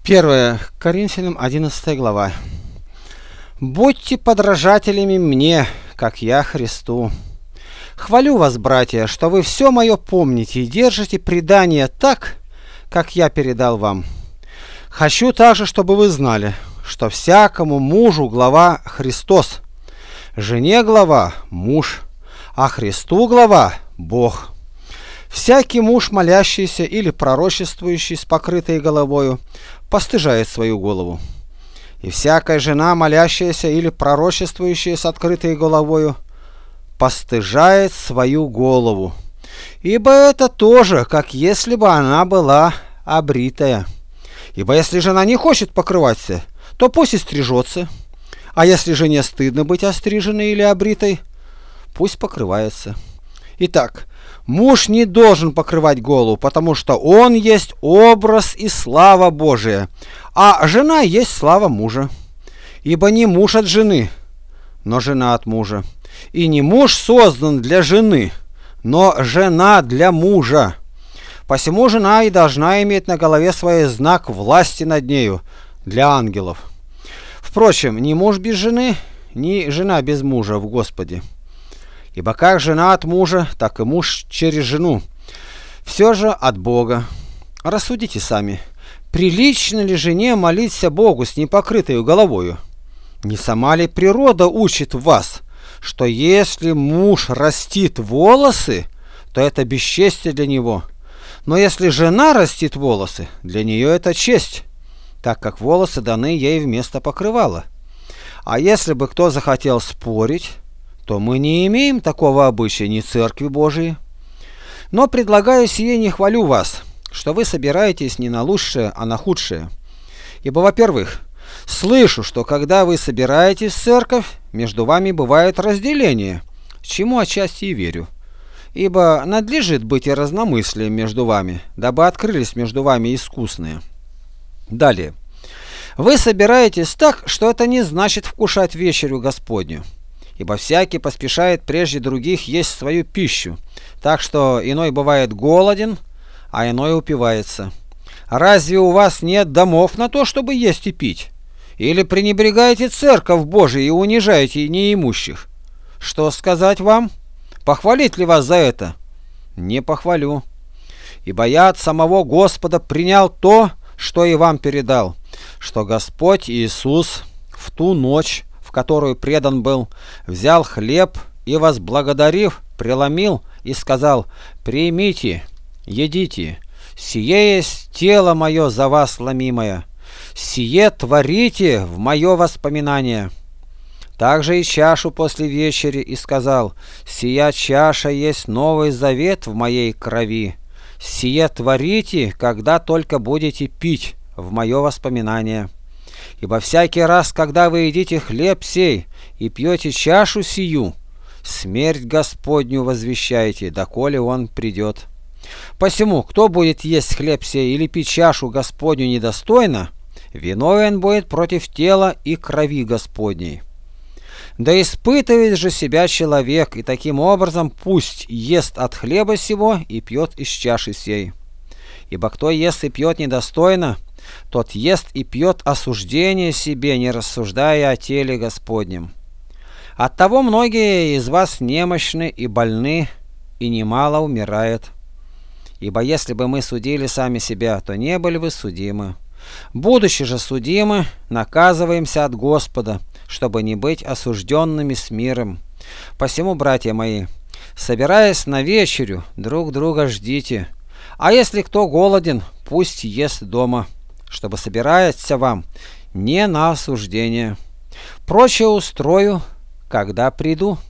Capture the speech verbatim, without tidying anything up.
первое Коринфянам одиннадцатая глава. «Будьте подражателями мне, как я Христу. Хвалю вас, братья, что вы все мое помните и держите предание так, как я передал вам. Хочу также, чтобы вы знали, что всякому мужу глава Христос, жене глава муж, а Христу глава Бог. Всякий муж, молящийся или пророчествующий с покрытой головою, постыжает свою голову. И всякая жена, молящаяся или пророчествующая с открытой головою, постыжает свою голову. Ибо это тоже, как если бы она была обритая. Ибо если жена не хочет покрываться, то пусть и стрижется. А если жене стыдно быть остриженной или обритой, пусть покрывается. Итак, муж не должен покрывать голову, потому что он есть образ и слава Божия, а жена есть слава мужа. Ибо не муж от жены, но жена от мужа. И не муж создан для жены, но жена для мужа. Посему жена и должна иметь на голове своей знак власти над нею для ангелов. Впрочем, ни муж без жены, ни жена без мужа в Господе. Ибо как жена от мужа, так и муж через жену. Все же от Бога. Рассудите сами, прилично ли жене молиться Богу с непокрытой головою? Не сама ли природа учит вас, что если муж растит волосы, то это бесчестие для него? Но если жена растит волосы, для нее это честь, так как волосы даны ей вместо покрывала. А если бы кто захотел спорить, то мы не имеем такого обычая ни Церкви Божией. Но предлагаю сие, не хвалю вас, что вы собираетесь не на лучшее, а на худшее. Ибо, во-первых, слышу, что когда вы собираетесь в церковь, между вами бывает разделение, чему отчасти и верю. Ибо надлежит быть и разномыслием между вами, дабы открылись между вами искусные. Далее. Вы собираетесь так, что это не значит вкушать вечерю Господню. Ибо всякий поспешает прежде других есть свою пищу, так что иной бывает голоден, а иной упивается. Разве у вас нет домов на то, чтобы есть и пить? Или пренебрегаете церковь Божию и унижаете неимущих? Что сказать вам? Похвалить ли вас за это? Не похвалю. Ибо я от самого Господа принял то, что и вам передал, что Господь Иисус в ту ночь, в которую предан был, взял хлеб и, возблагодарив, преломил и сказал: «Примите, едите, сие есть тело мое за вас ломимое, сие творите в мое воспоминание». Также и чашу после вечери и сказал: «Сия чаша есть новый завет в моей крови, сие творите, когда только будете пить в мое воспоминание. Ибо всякий раз, когда вы едите хлеб сей и пьете чашу сию, смерть Господню возвещаете, доколе он придет. Посему, кто будет есть хлеб сей или пить чашу Господню недостойно, виновен будет против тела и крови Господней. Да испытывает же себя человек, и таким образом пусть ест от хлеба сего и пьет из чаши сей. Ибо кто ест и пьет недостойно, тот ест и пьет осуждение себе, не рассуждая о теле Господнем. Оттого многие из вас немощны и больны, и немало умирает. Ибо если бы мы судили сами себя, то не были бы судимы. Будучи же судимы, наказываемся от Господа, чтобы не быть осужденными с миром. Посему, братья мои, собираясь на вечерю, друг друга ждите. А если кто голоден, пусть ест дома, чтобы собираться вам не на осуждение. Прочее устрою, когда приду.